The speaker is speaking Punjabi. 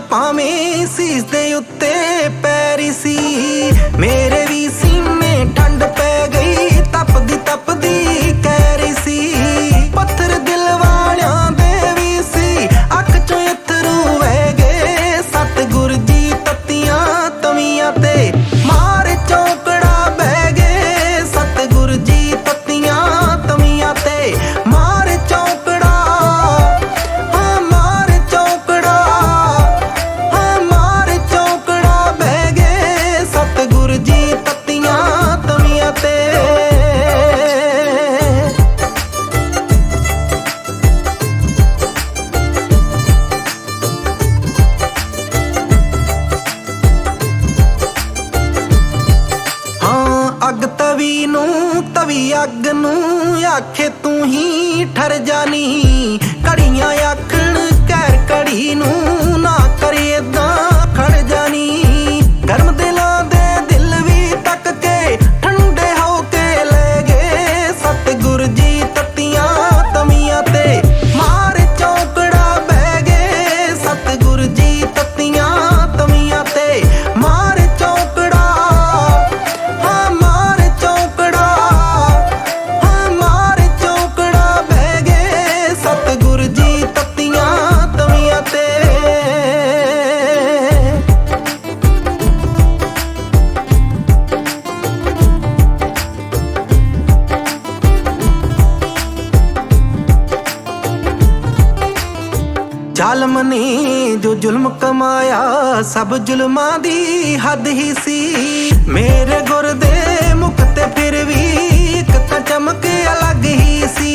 ਭਾਵੇਂ ਸੀਸ ਦੇ ਉੱਤੇ ਪੈਰੀ ਸੀ। ਮੇਰੇ ਵੀ ਸੀਨੇ ਠੰਡ ਪੈ ਗਈ, ਤਪਦੀ ਤਪਦੀ ਕਹਿ ਰਹੀ ਸੀ। ਪੱਥਰ ਦਿਲ ਵਾਲਿਆਂ ਦੇ ਵੀ ਸੀ, ਅੱਖ ਚੋਂ ਅਥਰੂ ਵਹਿ ਗਏ। ਸਤਿਗੁਰ ਜੀ ਤੱਤੀਆਂ ਤਵੀਆਂ ਤੇ ਮਾਰ ਚੌਂਕੜਾ ਬਹਿ ਗਏ। ਸਤਿਗੁਰ ਜੀ ਤੱਤੀਆਂ ਤਵੀਆਂ ਤੇ ਮਾਰ ਚੌਂਕੜਾ, ਹਾਂ ਮਾਰ ਚੌਂਕੜਾ, ਹਾਂ ਮਾਰ ਚੌਂਕੜਾ ਬਹਿ ਗਏ। ਸਤਿਗੁਰ ਜੀ ਤੱਤੀਆਂ ਤਵੀਆਂ ਤੇ। ਅੱਗ ਤਵੀ ਨੂੰ ਤਵੀ ਅੱਗ ਨੂੰ ਆਖੇ ਤੂੰ ਹੀ ਠਰ ਜਾਨੀ। ਘੜੀਆਂ ਆਖਣ ਕਹਿਰ ਘੜੀ ਨੂੰ ਨਾ ਕਰੇ ਏਦਾਂ ਖੜ ਜਾਨੀ। ਗਰਮ ਦਿਲਾਂ ਦੇ ਦਿਲ ਵੀ ਤੱਕ ਕੇ ਠੰਡੇ ਹੋ ਕੇ ਲੈ ਗਏ। ਸਤਿਗੁਰ ਜੀ ਤੱਤੀਆਂ ਤਵੀਆਂ ਤੇ ਮਾਰ ਚੌਂਕੜਾ ਬਹਿ ਗਏ। ਸਤਿਗੁਰ ਜੀ ਤੱਤੀਆਂ ਤਵੀਆਂ ਤੇ ਮਾਰ ਚੌਂਕੜਾ, ਹਾਂ ਮਾਰ ਚੌਂਕੜਾ, ਹਾਂ ਮਾਰ ਚੌਂਕੜਾ ਬਹਿ ਗਏ। ਸਤਿਗੁਰ ਜੀ ਤੱਤੀਆਂ ਤਵੀਆਂ ਤੇ। ਜ਼ਾਲਮ ਨੇ ਜੋ ਜ਼ੁਲਮ ਕਮਾਇਆ, ਸਭ ਜ਼ੁਲਮਾਂ ਦੀ ਹੱਦ ਹੀ ਸੀ। ਮੇਰੇ ਗੁਰ ਦੇ ਮੁਖ ਤੇ ਫਿਰ ਵੀ ਇੱਕ ਤਾਂ ਚਮਕ ਅਲੱਗ ਹੀ ਸੀ।